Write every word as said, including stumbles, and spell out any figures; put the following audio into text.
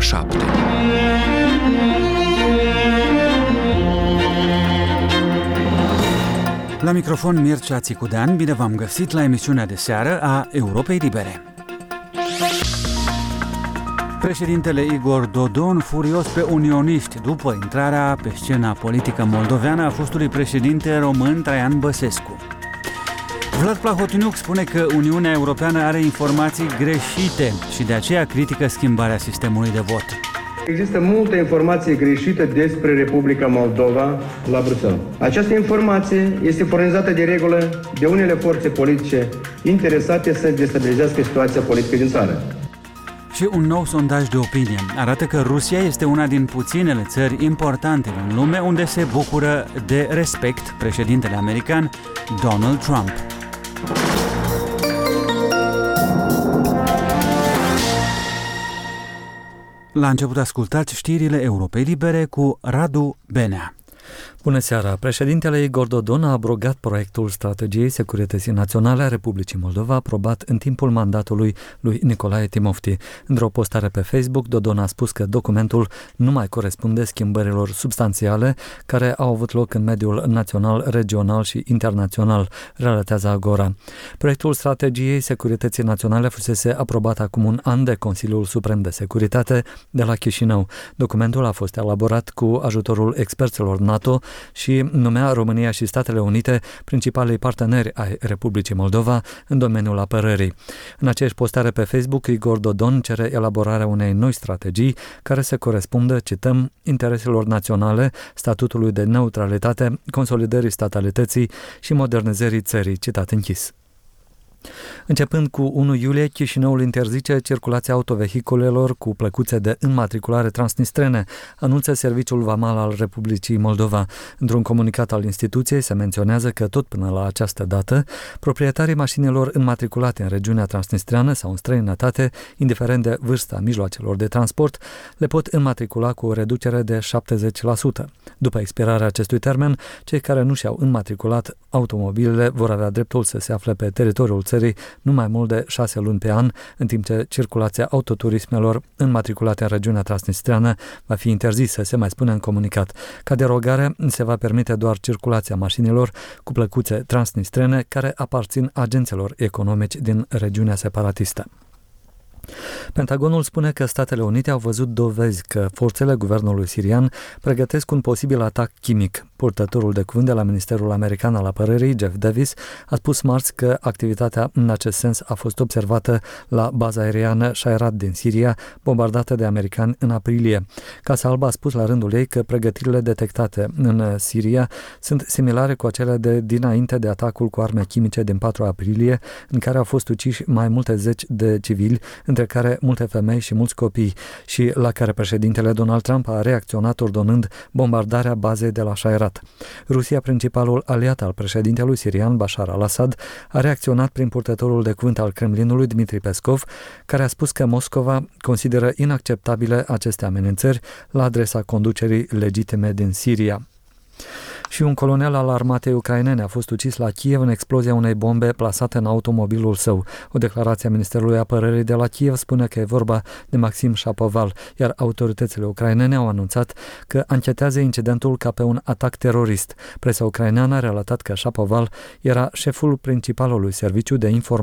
șapte. La microfon Mircea Țicudean, bine v-am găsit la emisiunea de seară a Europei Libere. Președintele Igor Dodon, furios pe unioniști după intrarea pe scena politică moldoveană a fostului președinte român Traian Băsescu. Vlad Plahotniuc spune că Uniunea Europeană are informații greșite și de aceea critică schimbarea sistemului de vot. Există multă informație greșită despre Republica Moldova la Bruxelles. Această informație este furnizată de regulă de unele forțe politice interesate să destabilizească situația politică din țară. Și un nou sondaj de opinie arată că Rusia este una din puținele țări importante în lume unde se bucură de respect președintele american Donald Trump. La început ascultați știrile Europei Libere cu Radu Benea. Bună seara! Președintele Igor Dodon a abrogat proiectul Strategiei Securității Naționale a Republicii Moldova, aprobat în timpul mandatului lui Nicolae Timofti. Într-o postare pe Facebook, Dodon a spus că documentul nu mai corespunde schimbărilor substanțiale care au avut loc în mediul național, regional și internațional, relatează Agora. Proiectul Strategiei Securității Naționale fusese aprobat acum un an de Consiliul Suprem de Securitate de la Chișinău. Documentul a fost elaborat cu ajutorul experților NATO și numea România și Statele Unite principalii parteneri ai Republicii Moldova în domeniul apărării. În aceeași postare pe Facebook, Igor Dodon cere elaborarea unei noi strategii care să corespundă, cităm, intereselor naționale, statutului de neutralitate, consolidării statalității și modernizării țării, citat închis. Începând cu unu iulie, Chișinăul interzice circulația autovehiculelor cu plăcuțe de înmatriculare transnistrene, anunță Serviciul Vamal al Republicii Moldova. Într-un comunicat al instituției se menționează că tot până la această dată, proprietarii mașinilor înmatriculate în regiunea transnistreană sau în străinătate, indiferent de vârsta mijloacelor de transport, le pot înmatricula cu o reducere de șaptezeci la sută. După expirarea acestui termen, cei care nu și-au înmatriculat automobilele vor avea dreptul să se afle pe teritoriul țării nu mai mult de șase luni pe an, în timp ce circulația autoturismelor înmatriculate în regiunea transnistreană va fi interzisă, se mai spune în comunicat. Ca derogare, se va permite doar circulația mașinilor cu plăcuțe transnistrene care aparțin agenților economici din regiunea separatistă. Pentagonul spune că Statele Unite au văzut dovezi că forțele guvernului sirian pregătesc un posibil atac chimic. Purtătorul de cuvânt de la Ministerul American al Apărării, Jeff Davis, a spus marți că activitatea în acest sens a fost observată la baza aeriană Shayrat din Siria, bombardată de americani în aprilie. Casa Albă a spus la rândul ei că pregătirile detectate în Siria sunt similare cu acele de dinainte de atacul cu arme chimice din patru aprilie, în care au fost uciși mai multe zeci de civili, între care multe femei și mulți copii, și la care președintele Donald Trump a reacționat ordonând bombardarea bazei de la Shayrat. Rusia, principalul aliat al președintelui sirian Bashar al-Assad, a reacționat prin purtătorul de cuvânt al Kremlinului, Dmitri Peskov, care a spus că Moscova consideră inacceptabile aceste amenințări la adresa conducerii legitime din Siria. Și un colonel al armatei ucrainene a fost ucis la Kiev în explozia unei bombe plasate în automobilul său. O declarație a Ministerului Apărării de la Kiev spune că e vorba de Maxim Shapoval, iar autoritățile ucrainene au anunțat că anchetează incidentul ca pe un atac terorist. Presa ucraineană a relatat că Shapoval era șeful principalului serviciu de informare